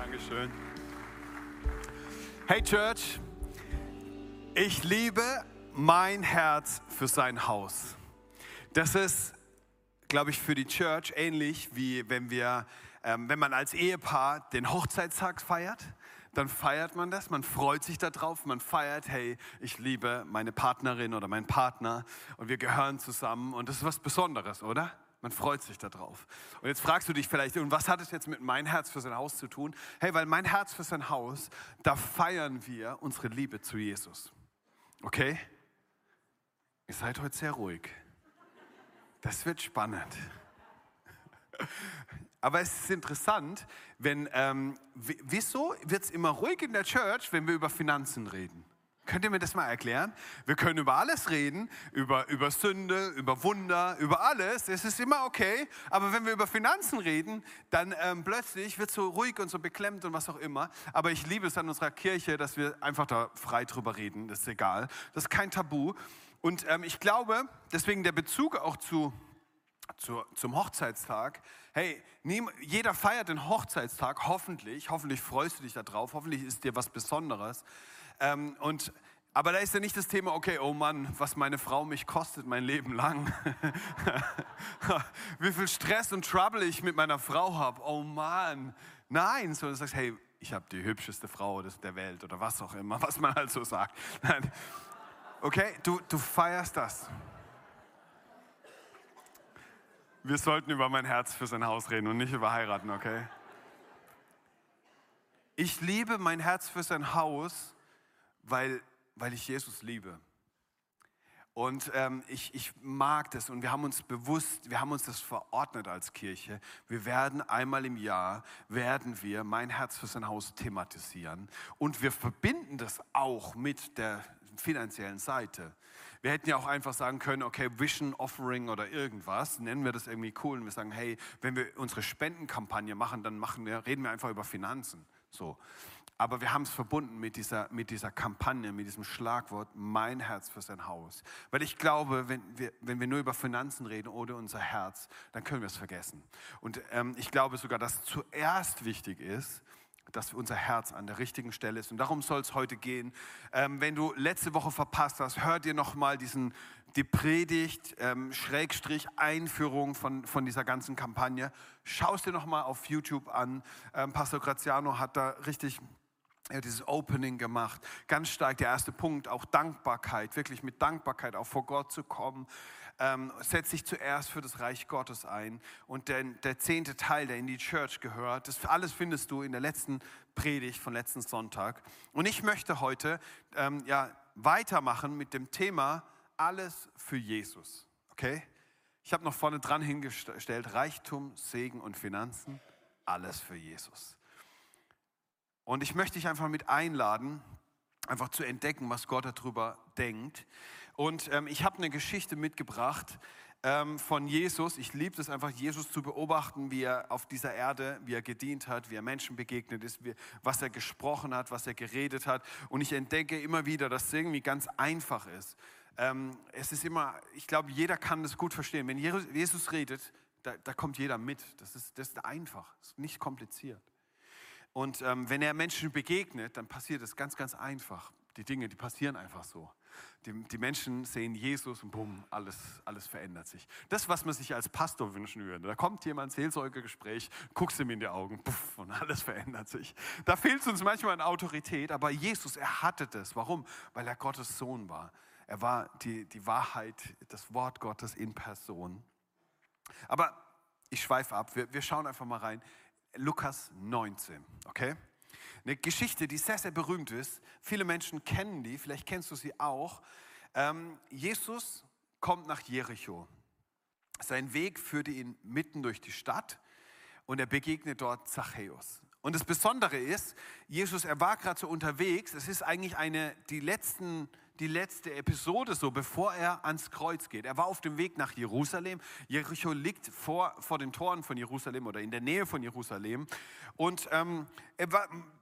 Dankeschön. Hey Church, ich liebe mein Herz für sein Haus. Das ist, glaube ich, für die Church ähnlich wie wenn man als Ehepaar den Hochzeitstag feiert. Dann feiert man das, man freut sich darauf, man feiert, hey, ich liebe meine Partnerin oder meinen Partner und wir gehören zusammen und das ist was Besonderes, oder? Man freut sich darauf. Und jetzt fragst du dich vielleicht, und was hat es jetzt mit mein Herz für sein Haus zu tun? Hey, weil mein Herz für sein Haus, da feiern wir unsere Liebe zu Jesus. Okay? Ihr seid heute sehr ruhig. Das wird spannend. Aber es ist interessant, wieso wird es immer ruhig in der Church, wenn wir über Finanzen reden? Könnt ihr mir das mal erklären? Wir können über alles reden, über Sünde, über Wunder, über alles. Es ist immer okay, aber wenn wir über Finanzen reden, dann plötzlich wird es so ruhig und so beklemmt und was auch immer. Aber ich liebe es an unserer Kirche, dass wir einfach da frei drüber reden, das ist egal. Das ist kein Tabu. Und ich glaube, deswegen der Bezug auch zum Hochzeitstag. Hey, jeder feiert den Hochzeitstag, hoffentlich freust du dich da drauf, hoffentlich ist dir was Besonderes. Aber da ist ja nicht das Thema, okay, oh Mann, was meine Frau mich kostet mein Leben lang. Wie viel Stress und Trouble ich mit meiner Frau habe, oh Mann. Nein, sondern du sagst, hey, ich habe die hübscheste Frau der Welt oder was auch immer, was man halt so sagt. Nein. Okay, du feierst das. Wir sollten über mein Herz für sein Haus reden und nicht über heiraten, okay? Ich liebe mein Herz für sein Haus, weil ich Jesus liebe. Und ich mag das und wir haben uns das verordnet als Kirche. Wir werden einmal im Jahr, mein Herz für sein Haus thematisieren. Und wir verbinden das auch mit der finanziellen Seite. Wir hätten ja auch einfach sagen können, okay, Vision Offering oder irgendwas, nennen wir das irgendwie cool. Und wir sagen, hey, wenn wir unsere Spendenkampagne machen, dann reden wir einfach über Finanzen. So. Aber wir haben es verbunden mit dieser Kampagne, mit diesem Schlagwort, mein Herz für sein Haus. Weil ich glaube, wenn wir nur über Finanzen reden oder unser Herz, dann können wir es vergessen. Und ich glaube sogar, dass zuerst wichtig ist, dass unser Herz an der richtigen Stelle ist. Und darum soll es heute gehen. Wenn du letzte Woche verpasst hast, hör dir nochmal die Predigt, Einführung von dieser ganzen Kampagne. Schau es dir nochmal auf YouTube an. Pastor Graziano hat da richtig dieses Opening gemacht. Ganz stark der erste Punkt, auch Dankbarkeit, wirklich mit Dankbarkeit auch vor Gott zu kommen. Setz dich zuerst für das Reich Gottes ein. Und der 10. Teil, der in die Church gehört, das alles findest du in der letzten Predigt von letzten Sonntag. Und ich möchte heute weitermachen mit dem Thema alles für Jesus. Okay? Ich habe noch vorne dran hingestellt, Reichtum, Segen und Finanzen, alles für Jesus. Und ich möchte dich einfach mit einladen, einfach zu entdecken, was Gott darüber denkt. Und ich habe eine Geschichte mitgebracht von Jesus. Ich liebe es einfach, Jesus zu beobachten, wie er auf dieser Erde, wie er gedient hat, wie er Menschen begegnet ist, was er gesprochen hat, was er geredet hat. Und ich entdecke immer wieder, dass es irgendwie ganz einfach ist. Es ist immer, ich glaube, jeder kann das gut verstehen. Wenn Jesus redet, da kommt jeder mit. Das ist einfach, das ist nicht kompliziert. Und wenn er Menschen begegnet, dann passiert es ganz, ganz einfach. Die Dinge, die passieren einfach so. Die Menschen sehen Jesus und bumm, alles verändert sich. Das, was man sich als Pastor wünschen würde. Da kommt jemand, Seelsorgegespräch, guckst ihm in die Augen, puff, und alles verändert sich. Da fehlt es uns manchmal an Autorität, aber Jesus, er hatte das. Warum? Weil er Gottes Sohn war. Er war die Wahrheit, das Wort Gottes in Person. Aber ich schweife ab, wir schauen einfach mal rein. Lukas 19, okay? Eine Geschichte, die sehr, sehr berühmt ist. Viele Menschen kennen die, vielleicht kennst du sie auch. Jesus kommt nach Jericho. Sein Weg führte ihn mitten durch die Stadt und er begegnet dort Zachäus. Und das Besondere ist, Jesus, er war gerade so unterwegs. Es ist eigentlich die letzte Episode so, bevor er ans Kreuz geht. Er war auf dem Weg nach Jerusalem. Jericho liegt vor den Toren von Jerusalem oder in der Nähe von Jerusalem. Und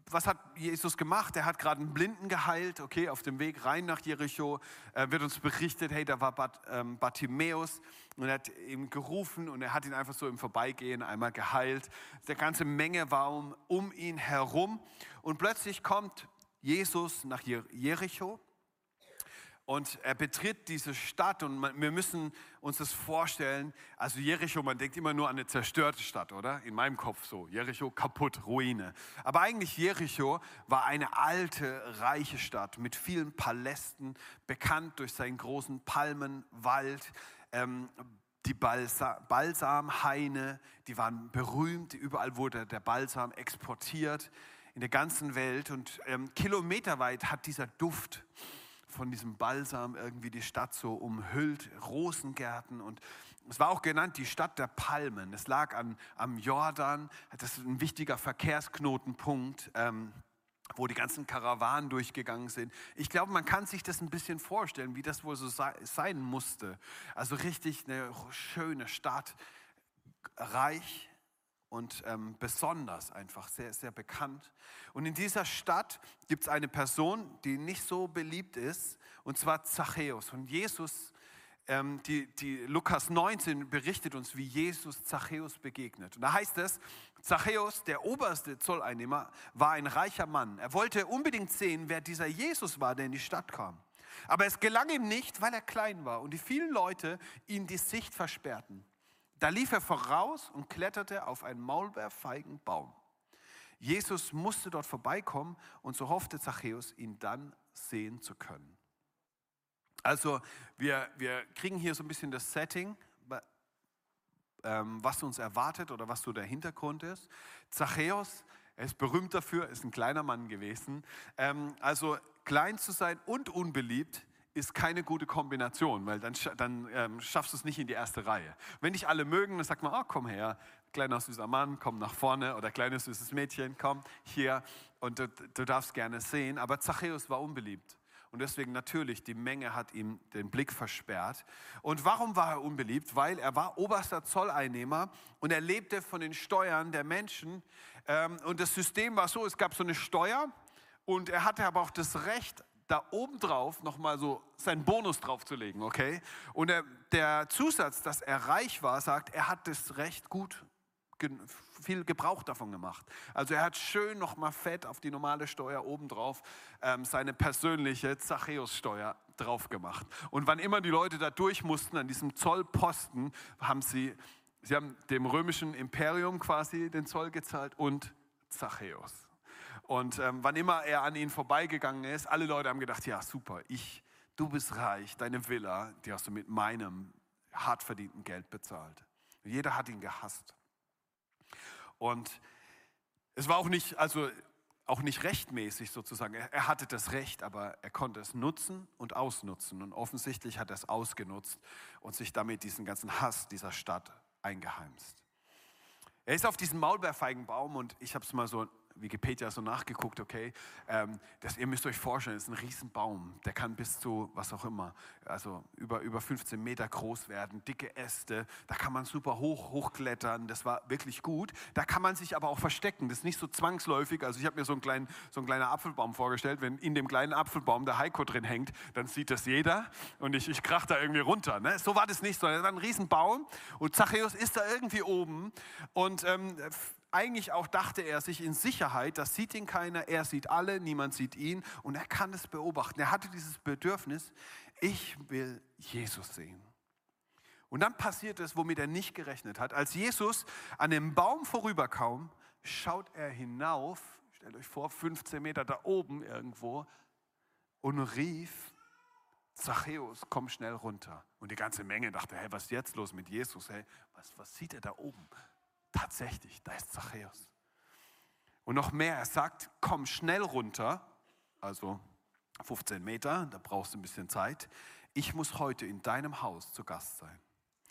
was hat Jesus gemacht? Er hat gerade einen Blinden geheilt, okay, auf dem Weg rein nach Jericho wird uns berichtet, hey, da war Bartimäus und er hat ihn gerufen und er hat ihn einfach so im Vorbeigehen einmal geheilt. Die ganze Menge war um ihn herum und plötzlich kommt Jesus nach Jericho. Und er betritt diese Stadt und wir müssen uns das vorstellen, also Jericho, man denkt immer nur an eine zerstörte Stadt, oder? In meinem Kopf so, Jericho kaputt, Ruine. Aber eigentlich Jericho war eine alte, reiche Stadt mit vielen Palästen, bekannt durch seinen großen Palmenwald. Die Balsamhaine, die waren berühmt, überall wurde der Balsam exportiert in der ganzen Welt. Und kilometerweit hat dieser Duft von diesem Balsam irgendwie die Stadt so umhüllt, Rosengärten, und es war auch genannt die Stadt der Palmen. Es lag am Jordan, das ist ein wichtiger Verkehrsknotenpunkt, wo die ganzen Karawanen durchgegangen sind. Ich glaube, man kann sich das ein bisschen vorstellen, wie das wohl so sein musste. Also richtig eine schöne Stadt, reich und besonders einfach, sehr, sehr bekannt. Und in dieser Stadt gibt es eine Person, die nicht so beliebt ist, und zwar Zachäus. Und Jesus, die Lukas 19 berichtet uns, wie Jesus Zachäus begegnet. Und da heißt es, Zachäus, der oberste Zolleinnehmer, war ein reicher Mann. Er wollte unbedingt sehen, wer dieser Jesus war, der in die Stadt kam. Aber es gelang ihm nicht, weil er klein war und die vielen Leute ihm die Sicht versperrten. Da lief er voraus und kletterte auf einen Maulbeerfeigenbaum. Jesus musste dort vorbeikommen und so hoffte Zachäus, ihn dann sehen zu können. Also wir kriegen hier so ein bisschen das Setting, was uns erwartet oder was so der Hintergrund ist. Zachäus, er ist berühmt dafür, ist ein kleiner Mann gewesen. Also klein zu sein und unbeliebt ist keine gute Kombination, weil dann schaffst du es nicht in die erste Reihe. Wenn dich alle mögen, dann sagt man, oh, komm her, kleiner süßer Mann, komm nach vorne, oder kleines süßes Mädchen, komm hier und du darfst gerne sehen. Aber Zachäus war unbeliebt und deswegen natürlich, die Menge hat ihm den Blick versperrt. Und warum war er unbeliebt? Weil er war oberster Zolleinnehmer und er lebte von den Steuern der Menschen. Und das System war so, es gab so eine Steuer und er hatte aber auch das Recht, da oben drauf nochmal so seinen Bonus draufzulegen, okay? Und der Zusatz, dass er reich war, sagt, er hat das Recht gut, viel Gebrauch davon gemacht. Also er hat schön nochmal fett auf die normale Steuer obendrauf seine persönliche Zachäus-Steuer drauf gemacht. Und wann immer die Leute da durch mussten, an diesem Zollposten, haben sie haben dem römischen Imperium quasi den Zoll gezahlt und Zachäus. Und wann immer er an ihn vorbeigegangen ist, alle Leute haben gedacht, ja super, du bist reich, deine Villa, die hast du mit meinem hart verdienten Geld bezahlt. Und jeder hat ihn gehasst. Und es war auch nicht rechtmäßig sozusagen. Er hatte das Recht, aber er konnte es nutzen und ausnutzen. Und offensichtlich hat er es ausgenutzt und sich damit diesen ganzen Hass dieser Stadt eingeheimst. Er ist auf diesem Maulbeerfeigenbaum und ich habe es mal so Wikipedia so nachgeguckt, okay, ihr müsst euch vorstellen, das ist ein Riesenbaum, der kann bis zu, was auch immer, also über 15 Meter groß werden, dicke Äste, da kann man super hochklettern, das war wirklich gut. Da kann man sich aber auch verstecken, das ist nicht so zwangsläufig, also ich habe mir so ein kleiner Apfelbaum vorgestellt, wenn in dem kleinen Apfelbaum der Heiko drin hängt, dann sieht das jeder und ich krach da irgendwie runter. Ne? So war das nicht, sondern es war ein Riesenbaum und Zachäus ist da irgendwie oben und eigentlich auch dachte er sich in Sicherheit, das sieht ihn keiner, er sieht alle, niemand sieht ihn und er kann es beobachten. Er hatte dieses Bedürfnis, ich will Jesus sehen. Und dann passiert es, womit er nicht gerechnet hat. Als Jesus an dem Baum vorüberkam, schaut er hinauf, stellt euch vor, 15 Meter da oben irgendwo und rief, Zachäus, komm schnell runter. Und die ganze Menge dachte, hey, was ist jetzt los mit Jesus? Hey, was sieht er da oben? Tatsächlich, da ist Zachäus. Und noch mehr, er sagt, komm schnell runter, also 15 Meter, da brauchst du ein bisschen Zeit. Ich muss heute in deinem Haus zu Gast sein.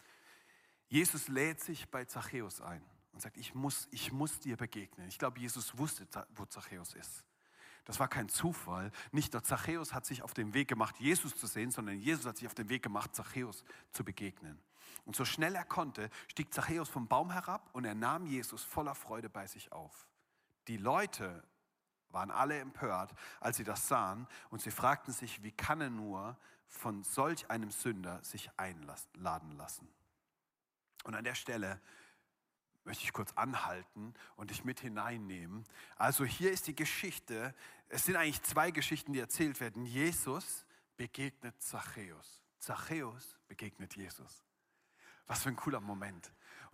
Jesus lädt sich bei Zachäus ein und sagt, ich muss dir begegnen. Ich glaube, Jesus wusste, wo Zachäus ist. Das war kein Zufall. Nicht nur Zachäus hat sich auf den Weg gemacht, Jesus zu sehen, sondern Jesus hat sich auf den Weg gemacht, Zachäus zu begegnen. Und so schnell er konnte, stieg Zachäus vom Baum herab und er nahm Jesus voller Freude bei sich auf. Die Leute waren alle empört, als sie das sahen, und sie fragten sich, wie kann er nur von solch einem Sünder sich einladen lassen? Und an der Stelle möchte ich kurz anhalten und dich mit hineinnehmen. Also hier ist die Geschichte, es sind eigentlich zwei Geschichten, die erzählt werden. Jesus begegnet Zachäus. Zachäus begegnet Jesus. Was für ein cooler Moment.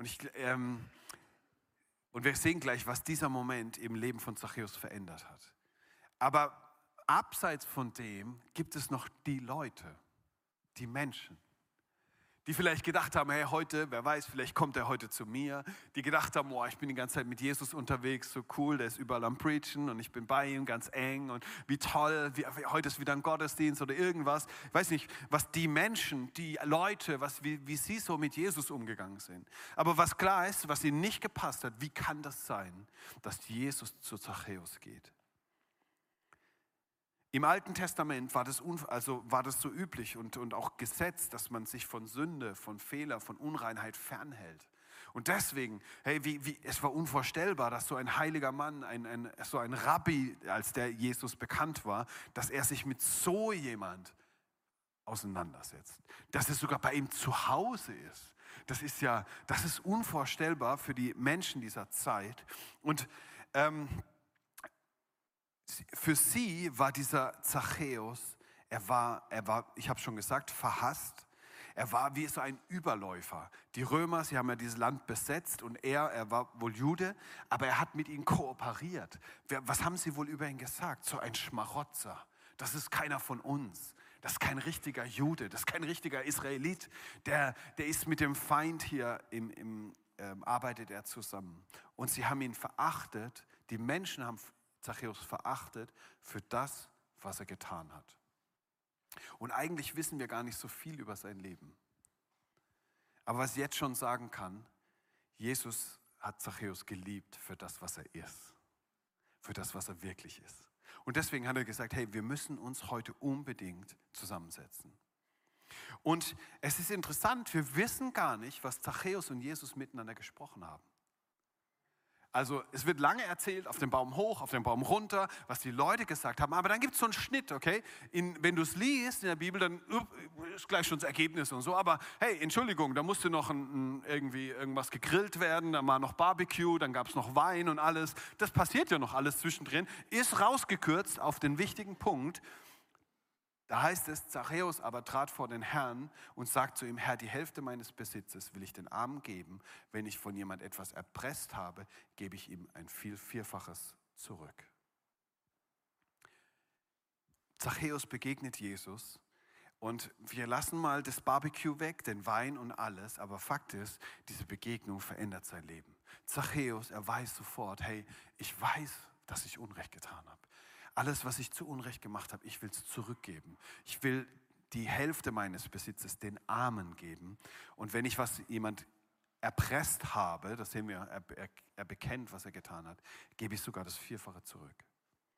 Und wir sehen gleich, was dieser Moment im Leben von Zachäus verändert hat. Aber abseits von dem gibt es noch die Leute, die Menschen, die vielleicht gedacht haben, hey, heute, wer weiß, vielleicht kommt er heute zu mir. Die gedacht haben, ich bin die ganze Zeit mit Jesus unterwegs, so cool, der ist überall am Preachen und ich bin bei ihm ganz eng und wie toll, heute ist wieder ein Gottesdienst oder irgendwas. Ich weiß nicht, was die Menschen, die Leute, wie sie so mit Jesus umgegangen sind. Aber was klar ist, was ihnen nicht gepasst hat, wie kann das sein, dass Jesus zu Zachäus geht? Im Alten Testament war das so üblich und auch Gesetz, dass man sich von Sünde, von Fehler, von Unreinheit fernhält. Und deswegen, es war unvorstellbar, dass so ein heiliger Mann, so ein Rabbi, als der Jesus bekannt war, dass er sich mit so jemand auseinandersetzt. Dass es sogar bei ihm zu Hause ist. Das ist unvorstellbar für die Menschen dieser Zeit. Und für sie war dieser Zachäus, er war, ich habe schon gesagt, verhasst. Er war wie so ein Überläufer. Die Römer, sie haben ja dieses Land besetzt und er war wohl Jude, aber er hat mit ihnen kooperiert. Was haben sie wohl über ihn gesagt? So ein Schmarotzer. Das ist keiner von uns. Das ist kein richtiger Jude, das ist kein richtiger Israelit. Der ist mit dem Feind hier, arbeitet er zusammen. Und sie haben ihn verachtet, die Menschen haben Zachäus verachtet für das, was er getan hat. Und eigentlich wissen wir gar nicht so viel über sein Leben. Aber was ich jetzt schon sagen kann, Jesus hat Zachäus geliebt für das, was er ist. Für das, was er wirklich ist. Und deswegen hat er gesagt, hey, wir müssen uns heute unbedingt zusammensetzen. Und es ist interessant, wir wissen gar nicht, was Zachäus und Jesus miteinander gesprochen haben. Also es wird lange erzählt, auf dem Baum hoch, auf dem Baum runter, was die Leute gesagt haben. Aber dann gibt es so einen Schnitt, okay? Wenn du es liest in der Bibel, dann ist gleich schon das Ergebnis und so. Aber hey, Entschuldigung, da musste noch irgendwie irgendwas gegrillt werden, dann war noch Barbecue, dann gab es noch Wein und alles. Das passiert ja noch alles zwischendrin. Ist rausgekürzt auf den wichtigen Punkt. Da heißt es, Zachäus aber trat vor den Herrn und sagt zu ihm, Herr, die Hälfte meines Besitzes will ich den Armen geben. Wenn ich von jemand etwas erpresst habe, gebe ich ihm ein Vierfaches zurück. Zachäus begegnet Jesus und wir lassen mal das Barbecue weg, den Wein und alles, aber Fakt ist, diese Begegnung verändert sein Leben. Zachäus, er weiß sofort, hey, ich weiß, dass ich Unrecht getan habe. Alles, was ich zu Unrecht gemacht habe, ich will es zurückgeben. Ich will die Hälfte meines Besitzes den Armen geben. Und wenn ich jemand erpresst habe, das sehen wir, er bekennt, was er getan hat, gebe ich sogar das Vierfache zurück.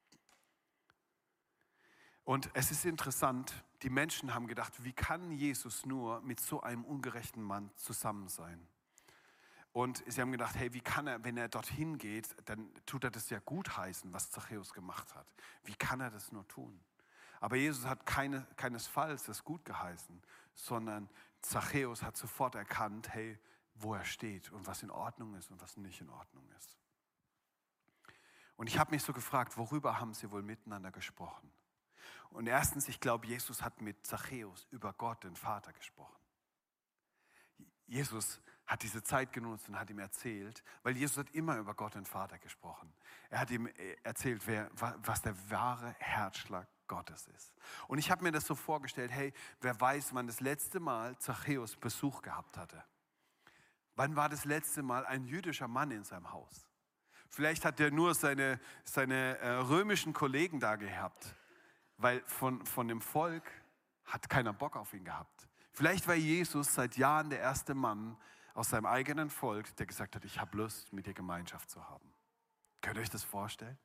Und es ist interessant, die Menschen haben gedacht, wie kann Jesus nur mit so einem ungerechten Mann zusammen sein? Und sie haben gedacht, hey, wie kann er, wenn er dorthin geht, dann tut er das ja gutheißen, was Zachäus gemacht hat. Wie kann er das nur tun? Aber Jesus hat keinesfalls das gut geheißen, sondern Zachäus hat sofort erkannt, hey, wo er steht und was in Ordnung ist und was nicht in Ordnung ist. Und ich habe mich so gefragt, worüber haben sie wohl miteinander gesprochen? Und erstens, ich glaube, Jesus hat mit Zachäus über Gott, den Vater, gesprochen. Jesus hat diese Zeit genutzt und hat ihm erzählt, weil Jesus hat immer über Gott, den Vater, gesprochen. Er hat ihm erzählt, was der wahre Herzschlag Gottes ist. Und ich habe mir das so vorgestellt, hey, wer weiß, wann das letzte Mal Zachäus Besuch gehabt hatte. Wann war das letzte Mal ein jüdischer Mann in seinem Haus? Vielleicht hat er nur seine römischen Kollegen da gehabt, weil von dem Volk hat keiner Bock auf ihn gehabt. Vielleicht war Jesus seit Jahren der erste Mann aus seinem eigenen Volk, der gesagt hat, ich habe Lust, mit dir Gemeinschaft zu haben. Könnt ihr euch das vorstellen?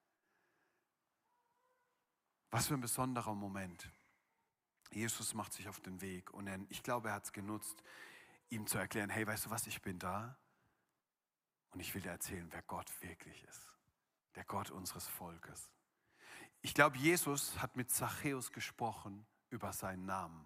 Was für ein besonderer Moment. Jesus macht sich auf den Weg und ich glaube, er hat es genutzt, ihm zu erklären, hey, weißt du was, ich bin da und ich will dir erzählen, wer Gott wirklich ist. der Gott unseres Volkes. Ich glaube, Jesus hat mit Zachäus gesprochen über seinen Namen.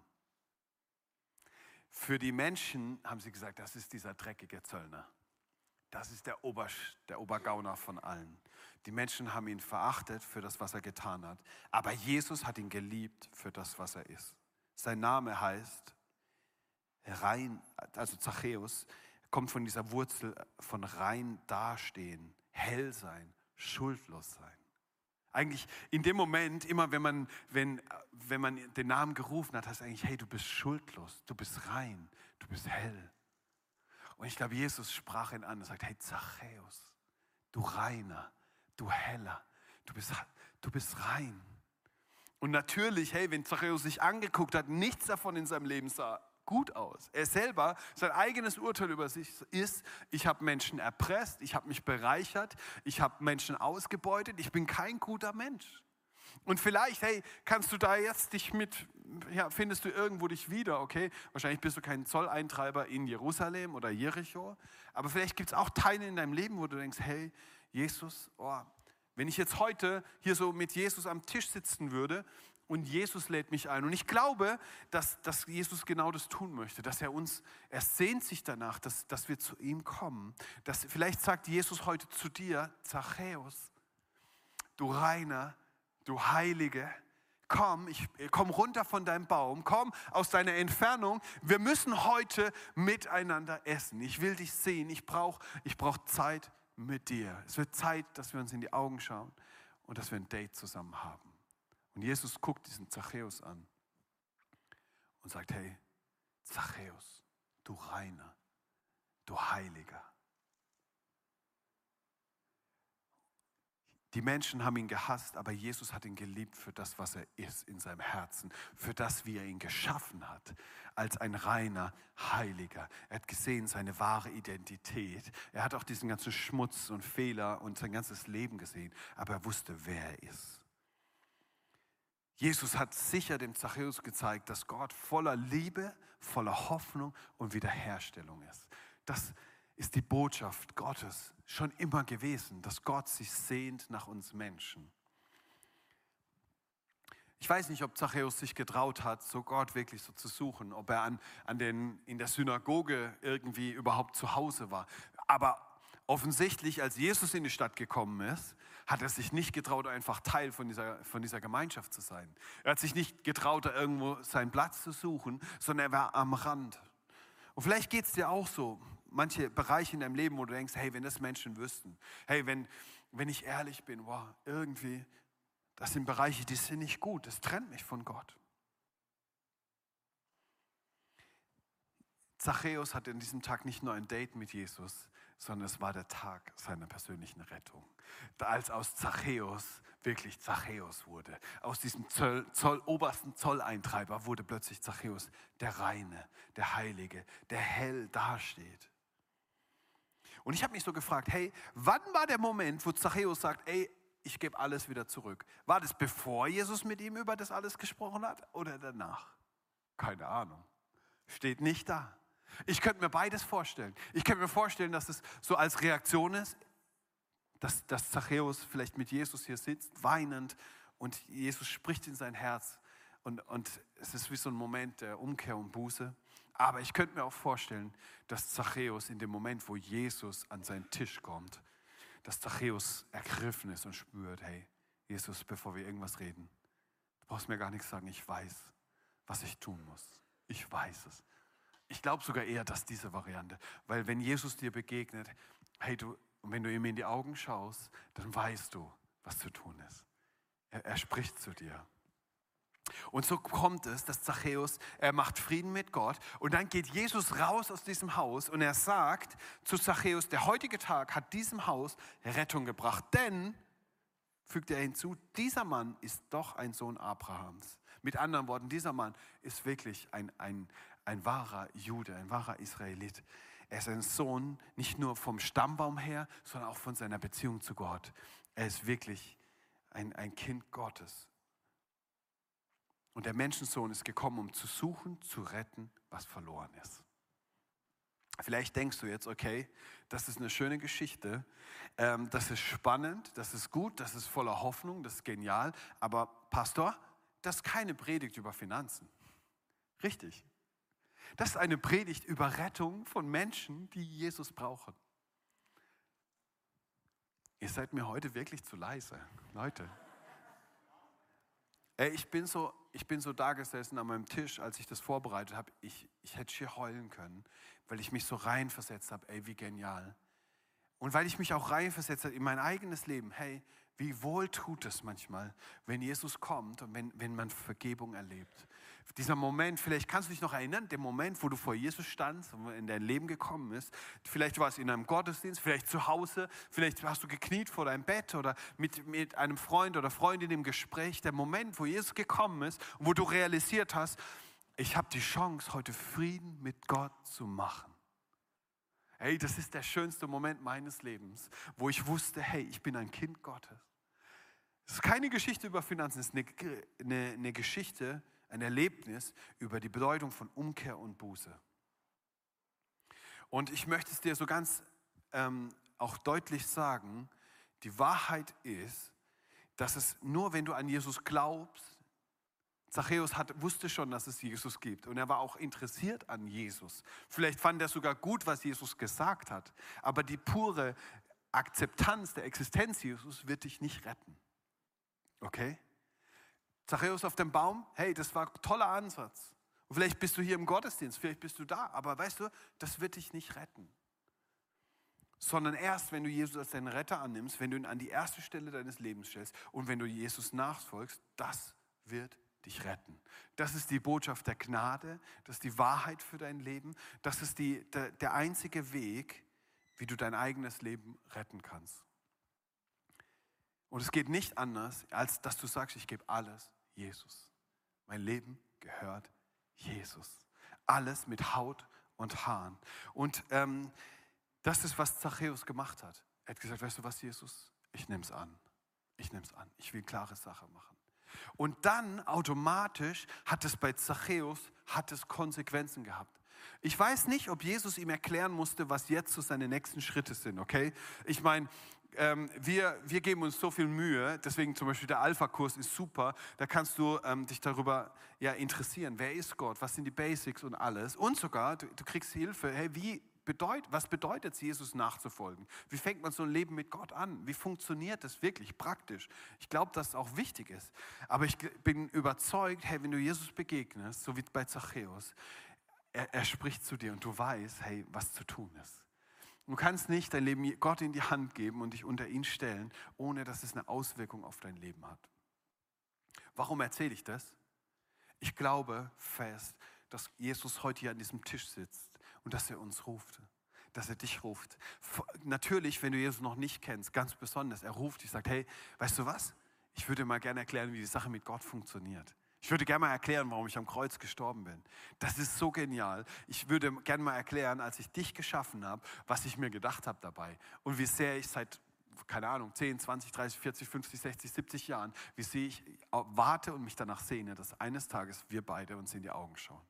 Für die Menschen haben sie gesagt, das ist dieser dreckige Zöllner. Das ist der Obergauner von allen. Die Menschen haben ihn verachtet für das, was er getan hat. Aber Jesus hat ihn geliebt für das, was er ist. Sein Name heißt rein, also Zachäus, kommt von dieser Wurzel von rein dastehen, hell sein, schuldlos sein. Eigentlich in dem Moment, immer wenn man den Namen gerufen hat, heißt es eigentlich, hey, du bist schuldlos, du bist rein, du bist hell. Und ich glaube, Jesus sprach ihn an und sagt, hey Zachäus, du Reiner, du Heller, du bist rein. Und natürlich, hey, wenn Zachäus sich angeguckt hat, nichts davon in seinem Leben sah gut aus. Er selber, sein eigenes Urteil über sich ist, ich habe Menschen erpresst, ich habe mich bereichert, ich habe Menschen ausgebeutet, ich bin kein guter Mensch. Und vielleicht, hey, kannst du da jetzt findest du irgendwo dich wieder, okay? Wahrscheinlich bist du kein Zolleintreiber in Jerusalem oder Jericho, aber vielleicht gibt es auch Teile in deinem Leben, wo du denkst, hey, Jesus, wenn ich jetzt heute hier so mit Jesus am Tisch sitzen würde und Jesus lädt mich ein. Und ich glaube, dass Jesus genau das tun möchte, dass er sehnt sich danach, dass wir zu ihm kommen. Vielleicht sagt Jesus heute zu dir, Zachäus, du Reiner, du Heilige, komm runter von deinem Baum, komm aus deiner Entfernung. Wir müssen heute miteinander essen. Ich will dich sehen, ich brauch Zeit mit dir. Es wird Zeit, dass wir uns in die Augen schauen und dass wir ein Date zusammen haben. Und Jesus guckt diesen Zachäus an und sagt, hey, Zachäus, du Reiner, du Heiliger. Die Menschen haben ihn gehasst, aber Jesus hat ihn geliebt für das, was er ist in seinem Herzen, für das, wie er ihn geschaffen hat, als ein reiner Heiliger. Er hat gesehen seine wahre Identität. Er hat auch diesen ganzen Schmutz und Fehler und sein ganzes Leben gesehen, aber er wusste, wer er ist. Jesus hat sicher dem Zachäus gezeigt, dass Gott voller Liebe, voller Hoffnung und Wiederherstellung ist. Das ist die Botschaft Gottes schon immer gewesen, dass Gott sich sehnt nach uns Menschen. Ich weiß nicht, ob Zachäus sich getraut hat, so Gott wirklich so zu suchen, ob er in der Synagoge irgendwie überhaupt zu Hause war. Aber offensichtlich, als Jesus in die Stadt gekommen ist, hat er sich nicht getraut, einfach Teil von dieser Gemeinschaft zu sein. Er hat sich nicht getraut, da irgendwo seinen Platz zu suchen, sondern er war am Rand. Und vielleicht geht es dir auch so, manche Bereiche in deinem Leben, wo du denkst, hey, wenn das Menschen wüssten, hey, wenn ich ehrlich bin, irgendwie, das sind Bereiche, die sind nicht gut, das trennt mich von Gott. Zachäus hatte an diesem Tag nicht nur ein Date mit Jesus, sondern es war der Tag seiner persönlichen Rettung. Als aus Zachäus wirklich Zachäus wurde. Aus diesem obersten Zolleintreiber wurde plötzlich Zachäus der Reine, der Heilige, der hell dasteht. Und ich habe mich so gefragt, hey, wann war der Moment, wo Zachäus sagt, ey, ich gebe alles wieder zurück? War das bevor Jesus mit ihm über das alles gesprochen hat oder danach? Keine Ahnung. Steht nicht da. Ich könnte mir beides vorstellen. Ich könnte mir vorstellen, dass es so als Reaktion ist, dass Zachäus vielleicht mit Jesus hier sitzt, weinend, und Jesus spricht in sein Herz. Und es ist wie so ein Moment der Umkehr und Buße. Aber ich könnte mir auch vorstellen, dass Zachäus in dem Moment, wo Jesus an seinen Tisch kommt, dass Zachäus ergriffen ist und spürt, hey, Jesus, bevor wir irgendwas reden, du brauchst mir gar nichts sagen, ich weiß, was ich tun muss. Ich weiß es. Ich glaube sogar eher, dass diese Variante, weil wenn Jesus dir begegnet, hey, und wenn du ihm in die Augen schaust, dann weißt du, was zu tun ist. Er spricht zu dir. Und so kommt es, dass Zachäus, er macht Frieden mit Gott, und dann geht Jesus raus aus diesem Haus und er sagt zu Zachäus, der heutige Tag hat diesem Haus Rettung gebracht, denn, fügt er hinzu, dieser Mann ist doch ein Sohn Abrahams. Mit anderen Worten, dieser Mann ist wirklich ein wahrer Jude, ein wahrer Israelit. Er ist ein Sohn nicht nur vom Stammbaum her, sondern auch von seiner Beziehung zu Gott. Er ist wirklich ein Kind Gottes. Und der Menschensohn ist gekommen, um zu suchen, zu retten, was verloren ist. Vielleicht denkst du jetzt, okay, das ist eine schöne Geschichte, das ist spannend, das ist gut, das ist voller Hoffnung, das ist genial, aber Pastor, das ist keine Predigt über Finanzen. Richtig. Das ist eine Predigt über Rettung von Menschen, die Jesus brauchen. Ihr seid mir heute wirklich zu leise, Leute. Ich bin so da gesessen an meinem Tisch, als ich das vorbereitet habe. Ich hätte hier heulen können, weil ich mich so reinversetzt habe. Ey, wie genial. Und weil ich mich auch reinversetzt habe in mein eigenes Leben. Hey, wie wohl tut es manchmal, wenn Jesus kommt und wenn man Vergebung erlebt. Dieser Moment, vielleicht kannst du dich noch erinnern, der Moment, wo du vor Jesus standst und in dein Leben gekommen ist. Vielleicht war es in einem Gottesdienst, vielleicht zu Hause, vielleicht hast du gekniet vor deinem Bett oder mit einem Freund oder Freundin im Gespräch. Der Moment, wo Jesus gekommen ist und wo du realisiert hast, ich habe die Chance, heute Frieden mit Gott zu machen. Hey, das ist der schönste Moment meines Lebens, wo ich wusste, hey, ich bin ein Kind Gottes. Es ist keine Geschichte über Finanzen, es ist eine Geschichte, ein Erlebnis über die Bedeutung von Umkehr und Buße. Und ich möchte es dir so ganz auch deutlich sagen, die Wahrheit ist, dass es nur, wenn du an Jesus glaubst, Zachäus wusste schon, dass es Jesus gibt und er war auch interessiert an Jesus. Vielleicht fand er sogar gut, was Jesus gesagt hat, aber die pure Akzeptanz der Existenz Jesus wird dich nicht retten. Okay? Zachäus auf dem Baum, hey, das war ein toller Ansatz. Und vielleicht bist du hier im Gottesdienst, vielleicht bist du da, aber weißt du, das wird dich nicht retten. Sondern erst, wenn du Jesus als deinen Retter annimmst, wenn du ihn an die erste Stelle deines Lebens stellst und wenn du Jesus nachfolgst, das wird dich retten. Das ist die Botschaft der Gnade, das ist die Wahrheit für dein Leben, das ist der einzige Weg, wie du dein eigenes Leben retten kannst. Und es geht nicht anders, als dass du sagst, ich gebe alles Jesus. Mein Leben gehört Jesus. Alles mit Haut und Haaren. Und das ist, was Zachäus gemacht hat. Er hat gesagt, weißt du was, Jesus? Ich nehme es an. Ich nehme es an. Ich will klare Sache machen. Und dann automatisch hat es bei Zachäus Konsequenzen gehabt. Ich weiß nicht, ob Jesus ihm erklären musste, was jetzt so seine nächsten Schritte sind, okay? Ich meine, wir geben uns so viel Mühe, deswegen zum Beispiel der Alpha-Kurs ist super, da kannst du dich darüber interessieren. Wer ist Gott? Was sind die Basics und alles? Und sogar, du kriegst Hilfe, hey, was bedeutet es, Jesus nachzufolgen? Wie fängt man so ein Leben mit Gott an? Wie funktioniert das wirklich praktisch? Ich glaube, dass es auch wichtig ist. Aber ich bin überzeugt, hey, wenn du Jesus begegnest, so wie bei Zachäus, er spricht zu dir und du weißt, hey, was zu tun ist. Du kannst nicht dein Leben Gott in die Hand geben und dich unter ihn stellen, ohne dass es eine Auswirkung auf dein Leben hat. Warum erzähle ich das? Ich glaube fest, dass Jesus heute hier an diesem Tisch sitzt und dass er uns ruft, dass er dich ruft. Natürlich, wenn du Jesus noch nicht kennst, ganz besonders, er ruft dich, sagt, hey, weißt du was? Ich würde mal gerne erklären, wie die Sache mit Gott funktioniert. Ich würde gerne mal erklären, warum ich am Kreuz gestorben bin. Das ist so genial. Ich würde gerne mal erklären, als ich dich geschaffen habe, was ich mir gedacht habe dabei und wie sehr ich seit, keine Ahnung, 10, 20, 30, 40, 50, 60, 70 Jahren, wie sehr ich warte und mich danach sehne, dass eines Tages wir beide uns in die Augen schauen.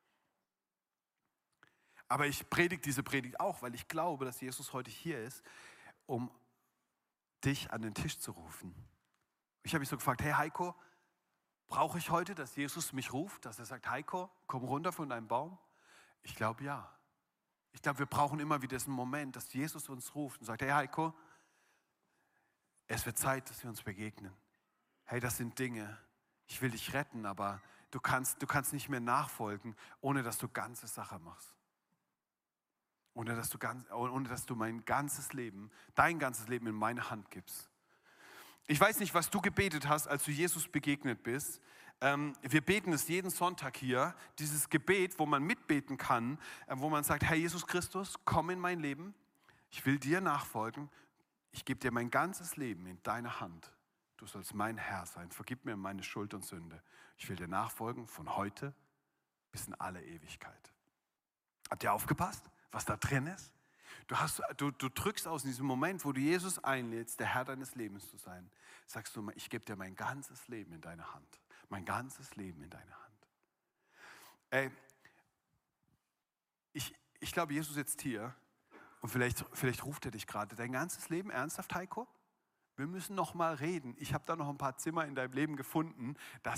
Aber ich predige diese Predigt auch, weil ich glaube, dass Jesus heute hier ist, um dich an den Tisch zu rufen. Ich habe mich so gefragt, hey Heiko, brauche ich heute, dass Jesus mich ruft, dass er sagt, Heiko, komm runter von deinem Baum? Ich glaube ja. Ich glaube, wir brauchen immer wieder diesen Moment, dass Jesus uns ruft und sagt, hey Heiko, es wird Zeit, dass wir uns begegnen. Hey, das sind Dinge, ich will dich retten, aber du kannst nicht mehr nachfolgen, ohne dass du ganze Sache machst. Ohne dass du dein ganzes Leben in meine Hand gibst. Ich weiß nicht, was du gebetet hast, als du Jesus begegnet bist. Wir beten es jeden Sonntag hier, dieses Gebet, wo man mitbeten kann, wo man sagt, Herr Jesus Christus, komm in mein Leben, ich will dir nachfolgen, ich gebe dir mein ganzes Leben in deine Hand. Du sollst mein Herr sein, vergib mir meine Schuld und Sünde. Ich will dir nachfolgen von heute bis in alle Ewigkeit. Habt ihr aufgepasst, was da drin ist? Du drückst aus in diesem Moment, wo du Jesus einlädst, der Herr deines Lebens zu sein, sagst du, ich gebe dir mein ganzes Leben in deine Hand. Mein ganzes Leben in deine Hand. ich glaube, Jesus sitzt hier und vielleicht ruft er dich gerade. Dein ganzes Leben ernsthaft, Heiko? Wir müssen noch mal reden. Ich habe da noch ein paar Zimmer in deinem Leben gefunden. Da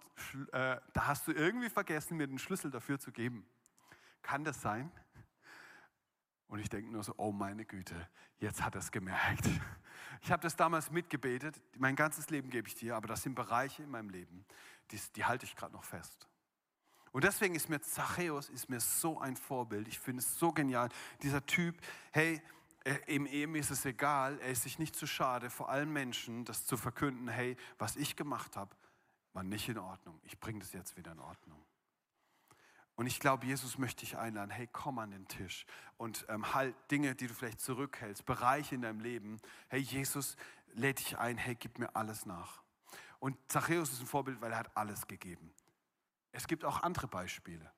hast du irgendwie vergessen, mir den Schlüssel dafür zu geben. Kann das sein? Und ich denke nur so, oh meine Güte, jetzt hat er es gemerkt. Ich habe das damals mitgebetet, mein ganzes Leben gebe ich dir, aber das sind Bereiche in meinem Leben, die halte ich gerade noch fest. Und deswegen ist mir Zachäus so ein Vorbild. Ich finde es so genial. Dieser Typ, hey, ihm ist es egal, er ist sich nicht zu schade, vor allen Menschen das zu verkünden, hey, was ich gemacht habe, war nicht in Ordnung. Ich bringe das jetzt wieder in Ordnung. Und ich glaube, Jesus möchte dich einladen, hey, komm an den Tisch und halt Dinge, die du vielleicht zurückhältst, Bereiche in deinem Leben. Hey, Jesus lädt dich ein, hey, gib mir alles nach. Und Zachäus ist ein Vorbild, weil er hat alles gegeben. Es gibt auch andere Beispiele.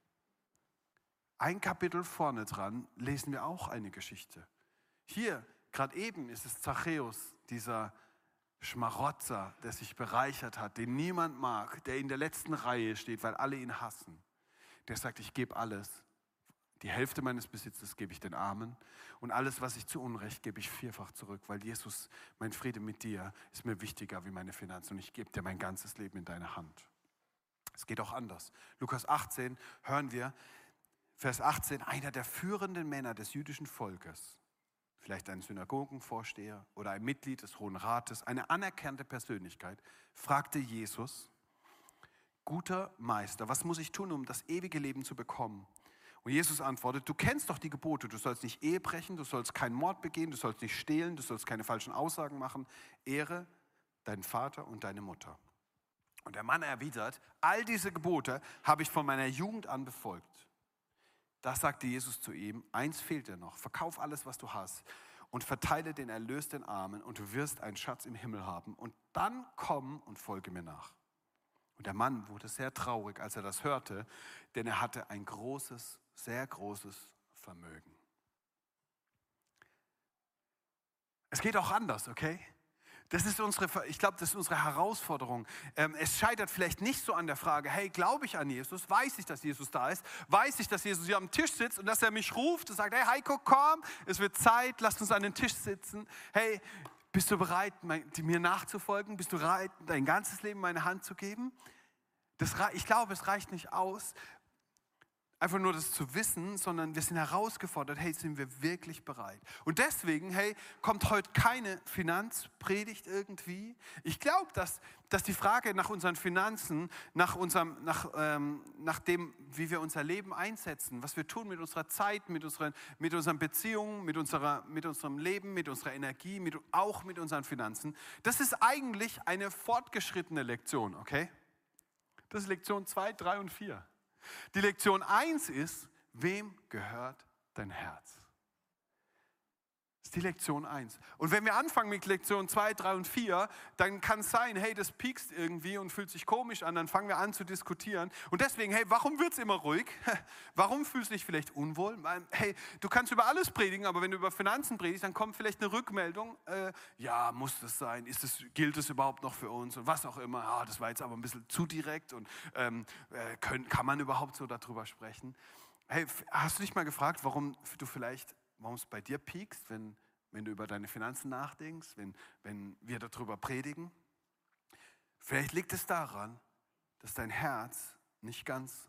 Ein Kapitel vorne dran lesen wir auch eine Geschichte. Hier, gerade eben ist es Zachäus, dieser Schmarotzer, der sich bereichert hat, den niemand mag, der in der letzten Reihe steht, weil alle ihn hassen. Der sagt, ich gebe alles. Die Hälfte meines Besitzes gebe ich den Armen und alles, was ich zu Unrecht, gebe ich vierfach zurück, weil Jesus, mein Friede mit dir, ist mir wichtiger wie meine Finanzen und ich gebe dir mein ganzes Leben in deine Hand. Es geht auch anders. Lukas 18 hören wir, Vers 18, einer der führenden Männer des jüdischen Volkes, vielleicht ein Synagogenvorsteher oder ein Mitglied des Hohen Rates, eine anerkannte Persönlichkeit, fragte Jesus, guter Meister, was muss ich tun, um das ewige Leben zu bekommen? Und Jesus antwortet, du kennst doch die Gebote, du sollst nicht Ehe brechen, du sollst keinen Mord begehen, du sollst nicht stehlen, du sollst keine falschen Aussagen machen, ehre deinen Vater und deine Mutter. Und der Mann erwidert, all diese Gebote habe ich von meiner Jugend an befolgt. Da sagte Jesus zu ihm, eins fehlt dir noch, verkauf alles, was du hast und verteile den Erlös den Armen und du wirst einen Schatz im Himmel haben und dann komm und folge mir nach. Und der Mann wurde sehr traurig, als er das hörte, denn er hatte ein großes, sehr großes Vermögen. Es geht auch anders, okay? Ich glaube, das ist unsere Herausforderung. Es scheitert vielleicht nicht so an der Frage, hey, glaube ich an Jesus? Weiß ich, dass Jesus da ist? Weiß ich, dass Jesus hier am Tisch sitzt und dass er mich ruft und sagt, hey Heiko, komm, es wird Zeit, lass uns an den Tisch sitzen. Hey, bist du bereit, mir nachzufolgen? Bist du bereit, dein ganzes Leben in meine Hand zu geben? Ich glaube, es reicht nicht aus, einfach nur das zu wissen, sondern wir sind herausgefordert, hey, sind wir wirklich bereit? Und deswegen, hey, kommt heute keine Finanzpredigt irgendwie. Ich glaube, dass die Frage nach unseren Finanzen, nach dem, wie wir unser Leben einsetzen, was wir tun mit unserer Zeit, mit unseren Beziehungen, mit unserem Leben, mit unserer Energie, auch mit unseren Finanzen, das ist eigentlich eine fortgeschrittene Lektion, okay? Das ist Lektion 2, 3 und 4. Die Lektion 1 ist, wem gehört dein Herz? Das ist die Lektion 1. Und wenn wir anfangen mit Lektion 2, 3 und 4, dann kann es sein, hey, das piekst irgendwie und fühlt sich komisch an, dann fangen wir an zu diskutieren. Und deswegen, hey, warum wird es immer ruhig? Warum fühlst du dich vielleicht unwohl? Hey, du kannst über alles predigen, aber wenn du über Finanzen predigst, dann kommt vielleicht eine Rückmeldung, ja, muss das sein? Gilt es überhaupt noch für uns? Und was auch immer, das war jetzt aber ein bisschen zu direkt und kann man überhaupt so darüber sprechen? Hey, hast du dich mal gefragt, warum es bei dir piekst, wenn du über deine Finanzen nachdenkst, wenn wir darüber predigen? Vielleicht liegt es daran, dass dein Herz nicht ganz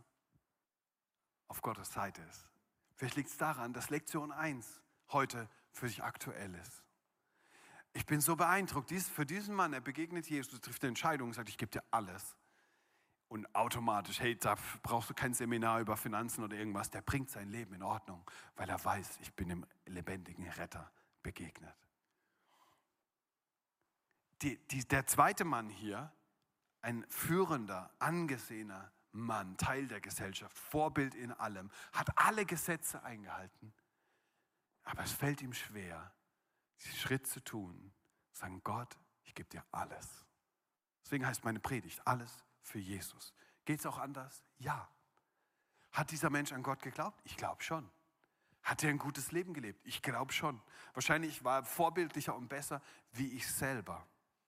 auf Gottes Seite ist. Vielleicht liegt es daran, dass Lektion 1 heute für dich aktuell ist. Ich bin so beeindruckt, für diesen Mann, er begegnet Jesus, trifft eine Entscheidung und sagt, ich gebe dir alles. Und automatisch, hey, da brauchst du kein Seminar über Finanzen oder irgendwas. Der bringt sein Leben in Ordnung, weil er weiß, ich bin dem lebendigen Retter begegnet. Der zweite Mann hier, ein führender, angesehener Mann, Teil der Gesellschaft, Vorbild in allem, hat alle Gesetze eingehalten. Aber es fällt ihm schwer, diesen Schritt zu tun, sagen, Gott, ich gebe dir alles. Deswegen heißt meine Predigt, alles für Jesus. Geht es auch anders? Ja. Hat dieser Mensch an Gott geglaubt? Ich glaube schon. Hat er ein gutes Leben gelebt? Ich glaube schon. Wahrscheinlich war er vorbildlicher und besser wie ich selber.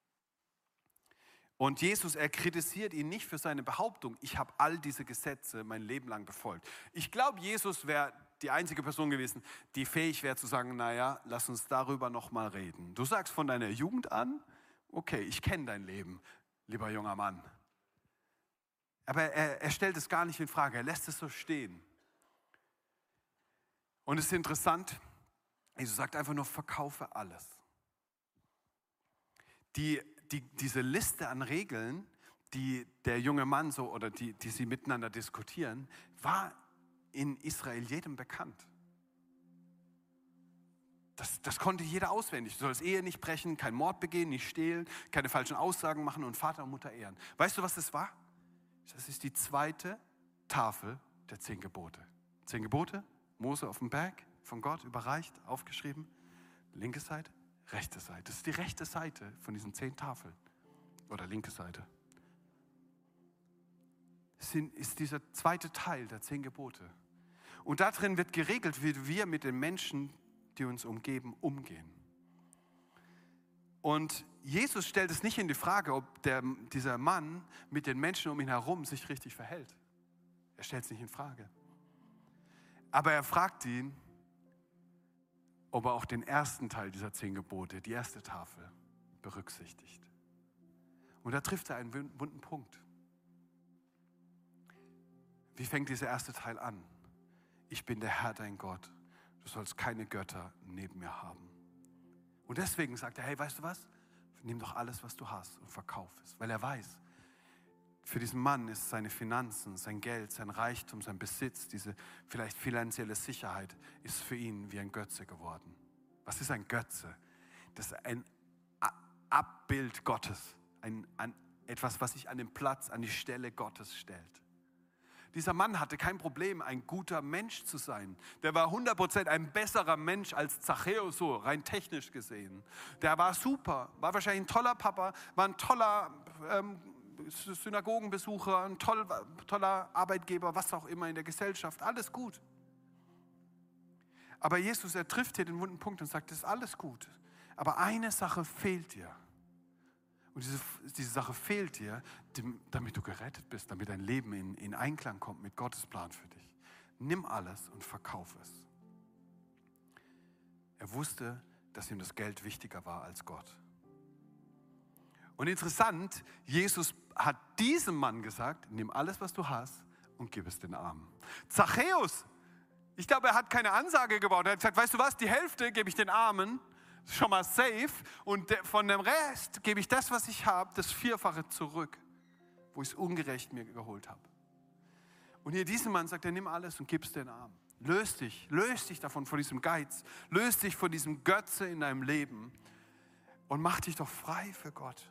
Und Jesus, er kritisiert ihn nicht für seine Behauptung, ich habe all diese Gesetze mein Leben lang befolgt. Ich glaube, Jesus wäre die einzige Person gewesen, die fähig wäre zu sagen, naja, lass uns darüber nochmal reden. Du sagst von deiner Jugend an, okay, ich kenne dein Leben, lieber junger Mann. Aber er stellt es gar nicht in Frage, er lässt es so stehen. Und es ist interessant, Jesus sagt einfach nur, verkaufe alles. Diese Liste an Regeln, die der junge Mann so oder die sie miteinander diskutieren, war in Israel jedem bekannt. Das konnte jeder auswendig. Du sollst Ehe nicht brechen, kein Mord begehen, nicht stehlen, keine falschen Aussagen machen und Vater und Mutter ehren. Weißt du, was das war? Das ist die zweite Tafel der 10 Gebote. 10 Gebote, Mose auf dem Berg, von Gott überreicht, aufgeschrieben. Linke Seite, rechte Seite. Das ist die rechte Seite von diesen 10 Tafeln. Oder linke Seite. Ist dieser zweite Teil der 10 Gebote. Und darin wird geregelt, wie wir mit den Menschen, die uns umgeben, umgehen. Und Jesus stellt es nicht in die Frage, ob dieser Mann mit den Menschen um ihn herum sich richtig verhält. Er stellt es nicht in Frage. Aber er fragt ihn, ob er auch den ersten Teil dieser 10 Gebote, die erste Tafel, berücksichtigt. Und da trifft er einen wunden Punkt. Wie fängt dieser erste Teil an? Ich bin der Herr, dein Gott. Du sollst keine Götter neben mir haben. Und deswegen sagt er, hey, weißt du was? Nimm doch alles, was du hast und verkauf es. Weil er weiß, für diesen Mann ist seine Finanzen, sein Geld, sein Reichtum, sein Besitz, diese vielleicht finanzielle Sicherheit, ist für ihn wie ein Götze geworden. Was ist ein Götze? Das ist ein Abbild Gottes. Etwas, was sich an den Platz, an die Stelle Gottes stellt. Dieser Mann hatte kein Problem, ein guter Mensch zu sein. Der war 100% ein besserer Mensch als Zachäus, so rein technisch gesehen. Der war super, war wahrscheinlich ein toller Papa, war ein toller Synagogenbesucher, ein toller Arbeitgeber, was auch immer in der Gesellschaft, alles gut. Aber Jesus, er trifft hier den wunden Punkt und sagt, das ist alles gut, aber eine Sache fehlt dir. Und diese Sache fehlt dir, damit du gerettet bist, damit dein Leben in Einklang kommt mit Gottes Plan für dich. Nimm alles und verkauf es. Er wusste, dass ihm das Geld wichtiger war als Gott. Und interessant, Jesus hat diesem Mann gesagt, nimm alles, was du hast und gib es den Armen. Zachäus, ich glaube, er hat keine Ansage gebaut. Er hat gesagt, weißt du was, die Hälfte gebe ich den Armen, schon mal safe, und von dem Rest gebe ich das, was ich habe, das Vierfache zurück, wo ich es ungerecht mir geholt habe. Und hier diesem Mann sagt er, nimm alles und gib es den Armen. Löst dich davon, von diesem Geiz, löst dich von diesem Götze in deinem Leben und mach dich doch frei für Gott.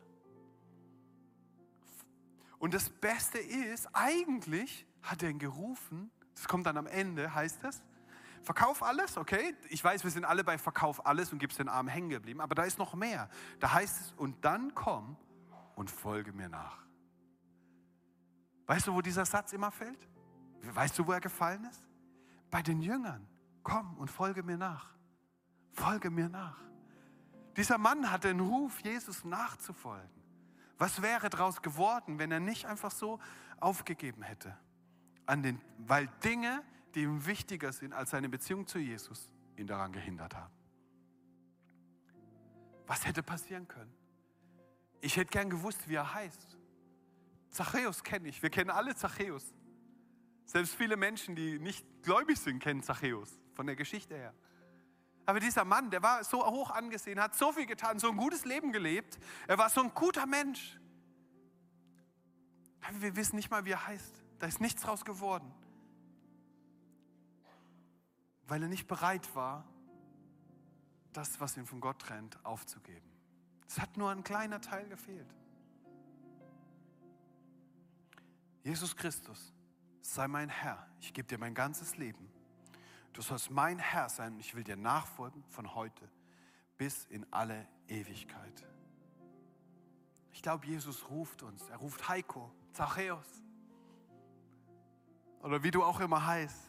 Und das Beste ist, eigentlich hat er ihn gerufen, das kommt dann am Ende, heißt es, verkauf alles, okay? Ich weiß, wir sind alle bei Verkauf alles und gib's den Armen hängen geblieben, aber da ist noch mehr. Da heißt es, und dann komm und folge mir nach. Weißt du, wo dieser Satz immer fällt? Weißt du, wo er gefallen ist? Bei den Jüngern. Komm und folge mir nach. Folge mir nach. Dieser Mann hatte den Ruf, Jesus nachzufolgen. Was wäre daraus geworden, wenn er nicht einfach so aufgegeben hätte? Weil Dinge, die ihm wichtiger sind als seine Beziehung zu Jesus, ihn daran gehindert haben. Was hätte passieren können? Ich hätte gern gewusst, wie er heißt. Zachäus kenne ich. Wir kennen alle Zachäus. Selbst viele Menschen, die nicht gläubig sind, kennen Zachäus von der Geschichte her. Aber dieser Mann, der war so hoch angesehen, hat so viel getan, so ein gutes Leben gelebt. Er war so ein guter Mensch. Aber wir wissen nicht mal, wie er heißt. Da ist nichts draus geworden. Weil er nicht bereit war, das, was ihn von Gott trennt, aufzugeben. Es hat nur ein kleiner Teil gefehlt. Jesus Christus, sei mein Herr. Ich gebe dir mein ganzes Leben. Du sollst mein Herr sein und ich will dir nachfolgen von heute bis in alle Ewigkeit. Ich glaube, Jesus ruft uns. Er ruft Heiko, Zachäus oder wie du auch immer heißt.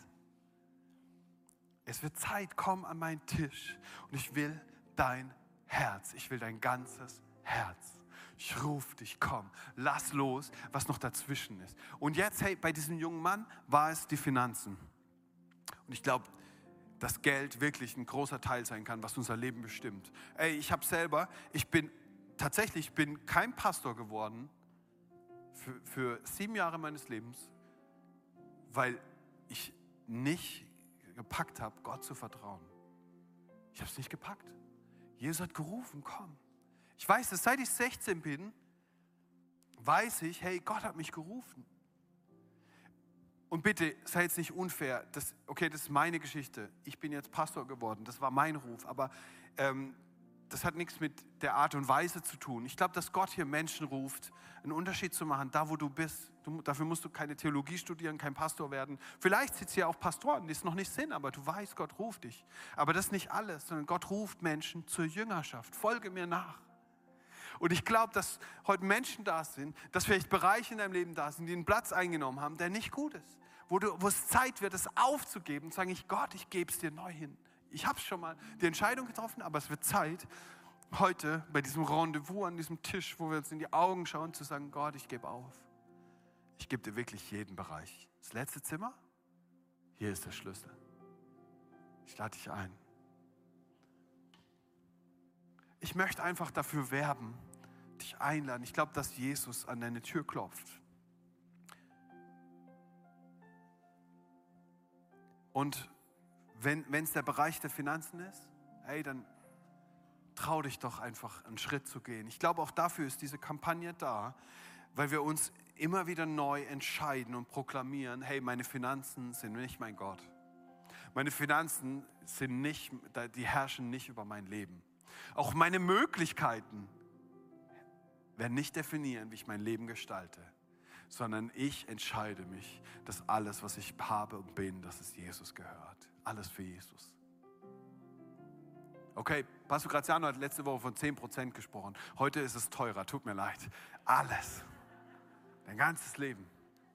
Es wird Zeit, komm an meinen Tisch und ich will dein Herz. Ich will dein ganzes Herz. Ich rufe dich, komm, lass los, was noch dazwischen ist. Und jetzt, hey, bei diesem jungen Mann war es die Finanzen. Und ich glaube, dass Geld wirklich ein großer Teil sein kann, was unser Leben bestimmt. Ich bin kein Pastor geworden für 7 Jahre meines Lebens, weil ich nicht gepackt habe, Gott zu vertrauen. Ich habe es nicht gepackt. Jesus hat gerufen, komm. Ich weiß es, seit ich 16 bin, weiß ich, hey, Gott hat mich gerufen. Und bitte, sei jetzt nicht unfair. Das ist meine Geschichte. Ich bin jetzt Pastor geworden. Das war mein Ruf. Aber das hat nichts mit der Art und Weise zu tun. Ich glaube, dass Gott hier Menschen ruft, einen Unterschied zu machen, da wo du bist. Dafür musst du keine Theologie studieren, kein Pastor werden. Vielleicht sitzen hier auch Pastoren, die es noch nicht sind, aber du weißt, Gott ruft dich. Aber das ist nicht alles, sondern Gott ruft Menschen zur Jüngerschaft. Folge mir nach. Und ich glaube, dass heute Menschen da sind, dass vielleicht Bereiche in deinem Leben da sind, die einen Platz eingenommen haben, der nicht gut ist. Wo es Zeit wird, es aufzugeben und zu sagen, Gott, ich gebe es dir neu hin. Ich habe schon mal die Entscheidung getroffen, aber es wird Zeit, heute bei diesem Rendezvous an diesem Tisch, wo wir uns in die Augen schauen, zu sagen, Gott, ich gebe auf. Ich gebe dir wirklich jeden Bereich. Das letzte Zimmer, hier ist der Schlüssel. Ich lade dich ein. Ich möchte einfach dafür werben, dich einladen. Ich glaube, dass Jesus an deine Tür klopft. Und wenn es der Bereich der Finanzen ist, hey, dann trau dich doch einfach einen Schritt zu gehen. Ich glaube, auch dafür ist diese Kampagne da, weil wir uns immer wieder neu entscheiden und proklamieren, hey, meine Finanzen sind nicht mein Gott. Meine Finanzen die herrschen nicht über mein Leben. Auch meine Möglichkeiten werden nicht definieren, wie ich mein Leben gestalte, sondern ich entscheide mich, dass alles, was ich habe und bin, dass es Jesus gehört. Alles für Jesus. Okay, Pastor Graziano hat letzte Woche von 10% gesprochen. Heute ist es teurer, tut mir leid. Alles. Dein ganzes Leben.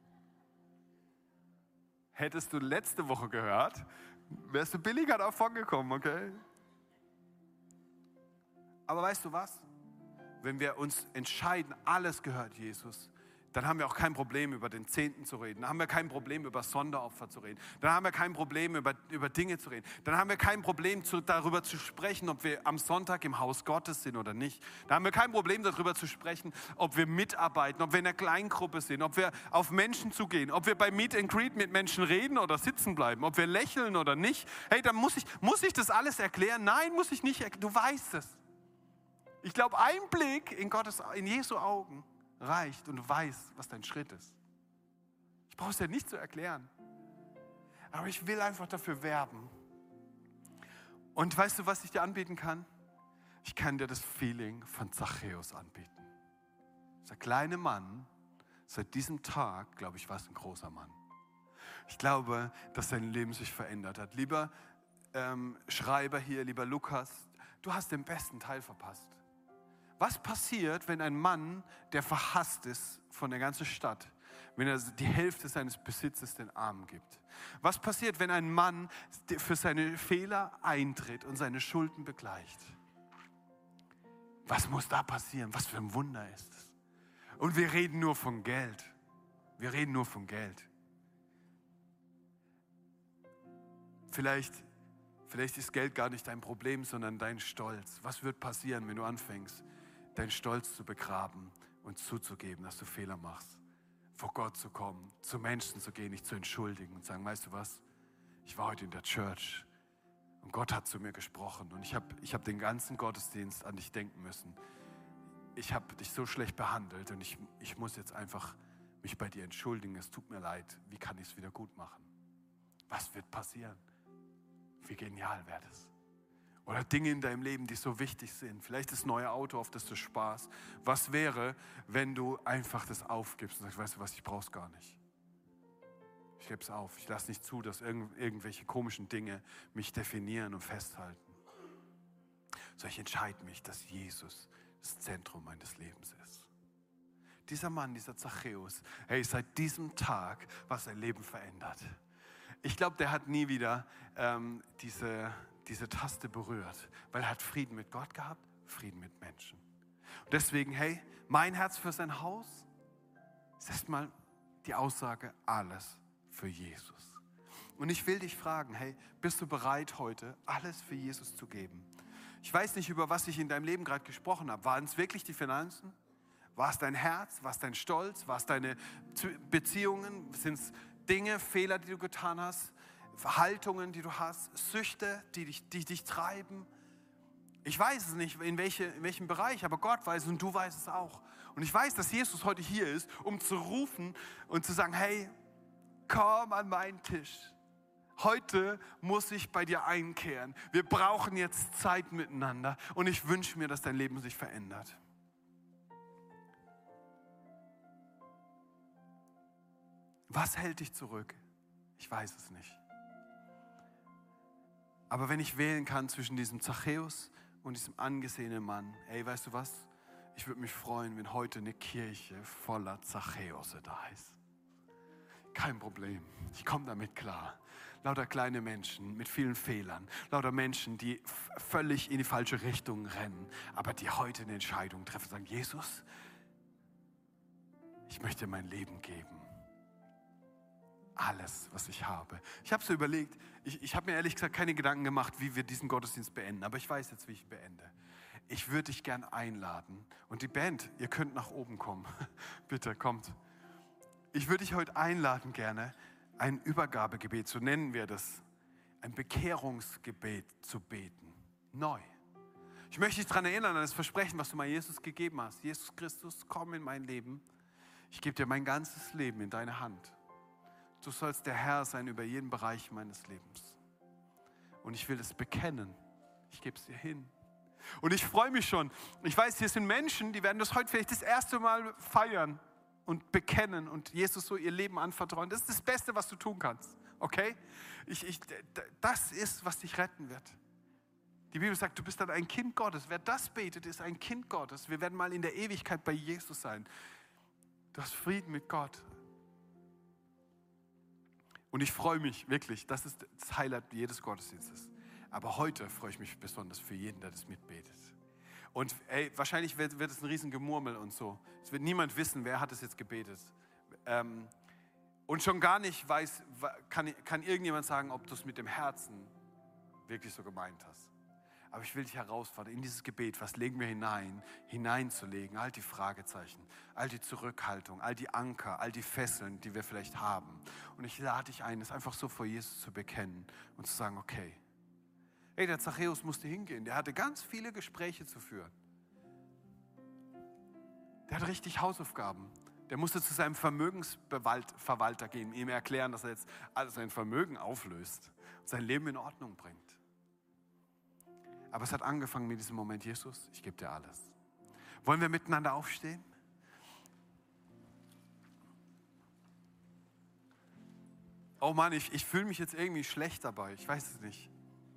Hättest du letzte Woche gehört, wärst du billiger davon gekommen, okay? Aber weißt du was? Wenn wir uns entscheiden, alles gehört Jesus, dann haben wir auch kein Problem, über den Zehnten zu reden. Dann haben wir kein Problem, über Sonderopfer zu reden. Dann haben wir kein Problem, über Dinge zu reden. Dann haben wir kein Problem, darüber zu sprechen, ob wir am Sonntag im Haus Gottes sind oder nicht. Dann haben wir kein Problem, darüber zu sprechen, ob wir mitarbeiten, ob wir in einer Kleingruppe sind, ob wir auf Menschen zugehen, ob wir bei Meet and Greet mit Menschen reden oder sitzen bleiben, ob wir lächeln oder nicht. Hey, dann muss ich das alles erklären? Nein, muss ich nicht erklären. Du weißt es. Ich glaube, ein Blick in Jesu Augen reicht und du weißt, was dein Schritt ist. Ich brauche es dir nicht zu erklären. Aber ich will einfach dafür werben. Und weißt du, was ich dir anbieten kann? Ich kann dir das Feeling von Zachäus anbieten. Dieser kleine Mann, seit diesem Tag, glaube ich, war es ein großer Mann. Ich glaube, dass sein Leben sich verändert hat. Lieber Schreiber hier, lieber Lukas, du hast den besten Teil verpasst. Was passiert, wenn ein Mann, der verhasst ist von der ganzen Stadt, wenn er die Hälfte seines Besitzes den Armen gibt? Was passiert, wenn ein Mann für seine Fehler eintritt und seine Schulden begleicht? Was muss da passieren? Was für ein Wunder ist es? Und wir reden nur von Geld. Wir reden nur von Geld. Vielleicht ist Geld gar nicht dein Problem, sondern dein Stolz. Was wird passieren, wenn du anfängst, deinen Stolz zu begraben und zuzugeben, dass du Fehler machst, vor Gott zu kommen, zu Menschen zu gehen, dich zu entschuldigen und sagen, weißt du was, ich war heute in der Church und Gott hat zu mir gesprochen und ich hab den ganzen Gottesdienst an dich denken müssen. Ich habe dich so schlecht behandelt und ich muss jetzt einfach mich bei dir entschuldigen, es tut mir leid, wie kann ich es wieder gut machen? Was wird passieren? Wie genial wäre das? Oder Dinge in deinem Leben, die so wichtig sind. Vielleicht das neue Auto, auf das du sparst. Was wäre, wenn du einfach das aufgibst und sagst, weißt du was, ich brauche es gar nicht. Ich gebe es auf. Ich lasse nicht zu, dass irgendwelche komischen Dinge mich definieren und festhalten. So, ich entscheide mich, dass Jesus das Zentrum meines Lebens ist. Dieser Mann, dieser Zachäus, hey, seit diesem Tag war sein Leben verändert. Ich glaube, der hat nie wieder diese Taste berührt, weil er hat Frieden mit Gott gehabt, Frieden mit Menschen. Und deswegen, hey, mein Herz für sein Haus ist erstmal die Aussage, alles für Jesus. Und ich will dich fragen, hey, bist du bereit heute, alles für Jesus zu geben? Ich weiß nicht, über was ich in deinem Leben gerade gesprochen habe. Waren es wirklich die Finanzen? War es dein Herz? War es dein Stolz? War es deine Beziehungen? Sind es Dinge, Fehler, die du getan hast? Haltungen, die du hast? Süchte, die dich treiben? Ich weiß es nicht, in welchem Bereich, aber Gott weiß es und du weißt es auch. Und ich weiß, dass Jesus heute hier ist, um zu rufen und zu sagen, hey, komm an meinen Tisch. Heute muss ich bei dir einkehren. Wir brauchen jetzt Zeit miteinander und ich wünsche mir, dass dein Leben sich verändert. Was hält dich zurück? Ich weiß es nicht. Aber wenn ich wählen kann zwischen diesem Zachäus und diesem angesehenen Mann, ey, weißt du was? Ich würde mich freuen, wenn heute eine Kirche voller Zachäuse da ist. Kein Problem, ich komme damit klar. Lauter kleine Menschen mit vielen Fehlern, lauter Menschen, die völlig in die falsche Richtung rennen, aber die heute eine Entscheidung treffen und sagen, Jesus, ich möchte mein Leben geben. Alles, was ich habe. Ich habe so überlegt, ich habe mir ehrlich gesagt keine Gedanken gemacht, wie wir diesen Gottesdienst beenden, aber ich weiß jetzt, wie ich beende. Ich würde dich gern einladen und die Band, ihr könnt nach oben kommen. Bitte, kommt. Ich würde dich heute einladen gerne, ein Übergabegebet, so nennen wir das, ein Bekehrungsgebet zu beten. Neu. Ich möchte dich daran erinnern, an das Versprechen, was du mal Jesus gegeben hast. Jesus Christus, komm in mein Leben. Ich gebe dir mein ganzes Leben in deine Hand. Du sollst der Herr sein über jeden Bereich meines Lebens. Und ich will es bekennen. Ich gebe es dir hin. Und ich freue mich schon. Ich weiß, hier sind Menschen, die werden das heute vielleicht das erste Mal feiern und bekennen und Jesus so ihr Leben anvertrauen. Das ist das Beste, was du tun kannst. Okay? Das ist, was dich retten wird. Die Bibel sagt, du bist dann ein Kind Gottes. Wer das betet, ist ein Kind Gottes. Wir werden mal in der Ewigkeit bei Jesus sein. Du hast Frieden mit Gott. Und ich freue mich wirklich, das ist das Highlight jedes Gottesdienstes. Aber heute freue ich mich besonders für jeden, der das mitbetet. Und wahrscheinlich wird es ein riesen Gemurmel und so. Es wird niemand wissen, wer hat es jetzt gebetet. Und schon gar nicht kann irgendjemand sagen, ob du es mit dem Herzen wirklich so gemeint hast. Aber ich will dich herausfordern, in dieses Gebet, was legen wir hineinzulegen, all die Fragezeichen, all die Zurückhaltung, all die Anker, all die Fesseln, die wir vielleicht haben. Und ich lade dich ein, es einfach so vor Jesus zu bekennen und zu sagen, okay, hey, der Zachäus musste hingehen, der hatte ganz viele Gespräche zu führen. Der hatte richtig Hausaufgaben. Der musste zu seinem Vermögensverwalter gehen, ihm erklären, dass er jetzt alles sein Vermögen auflöst und sein Leben in Ordnung bringt. Aber es hat angefangen mit diesem Moment, Jesus, ich gebe dir alles. Wollen wir miteinander aufstehen? Oh Mann, ich fühle mich jetzt irgendwie schlecht dabei, ich weiß es nicht.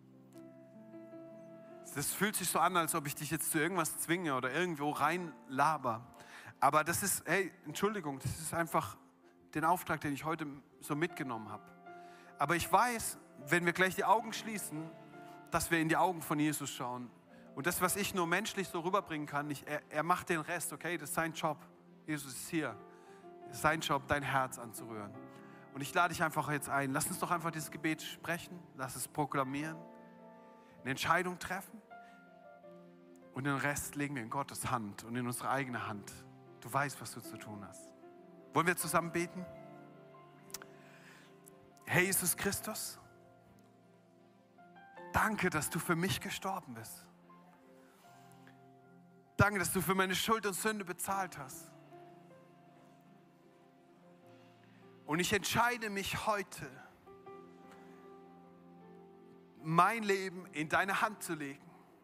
Das fühlt sich so an, als ob ich dich jetzt zu irgendwas zwinge oder irgendwo reinlaber. Aber das ist, Entschuldigung, das ist einfach den Auftrag, den ich heute so mitgenommen habe. Aber ich weiß, wenn wir gleich die Augen schließen, dass wir in die Augen von Jesus schauen. Und das, was ich nur menschlich so rüberbringen kann, er macht den Rest, okay? Das ist sein Job. Jesus ist hier. Es ist sein Job, dein Herz anzurühren. Und ich lade dich einfach jetzt ein. Lass uns doch einfach dieses Gebet sprechen. Lass es proklamieren. Eine Entscheidung treffen. Und den Rest legen wir in Gottes Hand und in unsere eigene Hand. Du weißt, was du zu tun hast. Wollen wir zusammen beten? Herr Jesus Christus, danke, dass du für mich gestorben bist. Danke, dass du für meine Schuld und Sünde bezahlt hast. Und ich entscheide mich heute, mein Leben in deine Hand zu legen.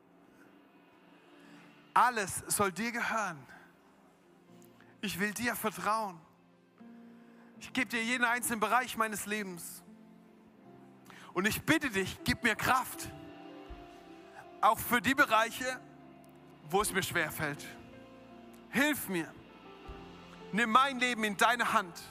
Alles soll dir gehören. Ich will dir vertrauen. Ich gebe dir jeden einzelnen Bereich meines Lebens. Und ich bitte dich, gib mir Kraft. Auch für die Bereiche, wo es mir schwerfällt. Hilf mir. Nimm mein Leben in deine Hand.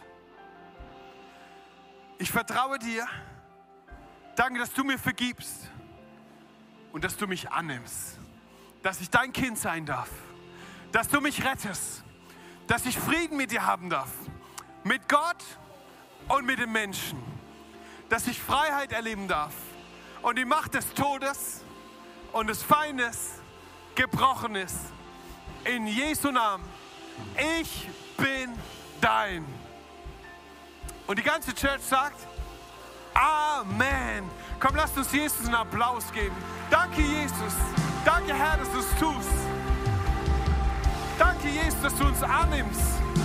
Ich vertraue dir. Danke, dass du mir vergibst. Und dass du mich annimmst. Dass ich dein Kind sein darf. Dass du mich rettest. Dass ich Frieden mit dir haben darf. Mit Gott und mit den Menschen. dass ich Freiheit erleben darf und die Macht des Todes und des Feindes gebrochen ist. In Jesu Namen. Ich bin dein. Und die ganze Church sagt, Amen. Komm, lasst uns Jesus einen Applaus geben. Danke, Jesus. Danke, Herr, dass du es tust. Danke, Jesus, dass du uns annimmst.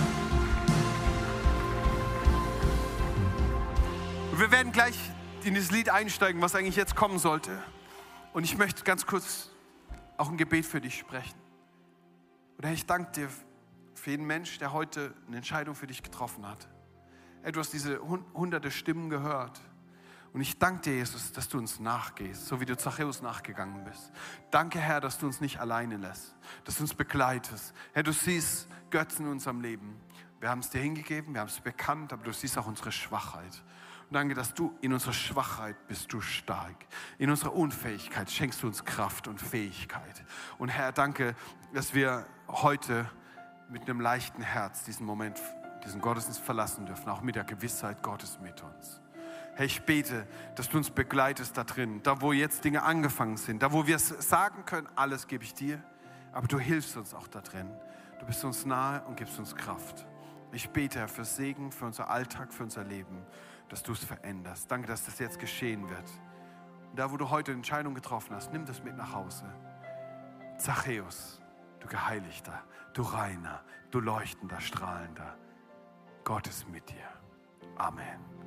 Wir werden gleich in das Lied einsteigen, was eigentlich jetzt kommen sollte. Und ich möchte ganz kurz auch ein Gebet für dich sprechen. Und Herr, ich danke dir für jeden Mensch, der heute eine Entscheidung für dich getroffen hat. Herr, du hast diese hunderte Stimmen gehört. Und ich danke dir, Jesus, dass du uns nachgehst, so wie du Zachäus nachgegangen bist. Danke, Herr, dass du uns nicht alleine lässt, dass du uns begleitest. Herr, du siehst Götzen in unserem Leben. Wir haben es dir hingegeben, wir haben es bekannt, aber du siehst auch unsere Schwachheit. Und danke, dass du in unserer Schwachheit bist du stark. In unserer Unfähigkeit schenkst du uns Kraft und Fähigkeit. Und Herr, danke, dass wir heute mit einem leichten Herz diesen Moment, diesen Gottesdienst verlassen dürfen, auch mit der Gewissheit, Gott ist mit uns. Herr, ich bete, dass du uns begleitest da drin, da wo jetzt Dinge angefangen sind, da wo wir es sagen können, alles gebe ich dir, aber du hilfst uns auch da drin. Du bist uns nahe und gibst uns Kraft. Ich bete, Herr, für Segen, für unser Alltag, für unser Leben, dass du es veränderst. Danke, dass das jetzt geschehen wird. Und da, wo du heute eine Entscheidung getroffen hast, nimm das mit nach Hause. Zachäus, du Geheiligter, du Reiner, du Leuchtender, Strahlender. Gott ist mit dir. Amen.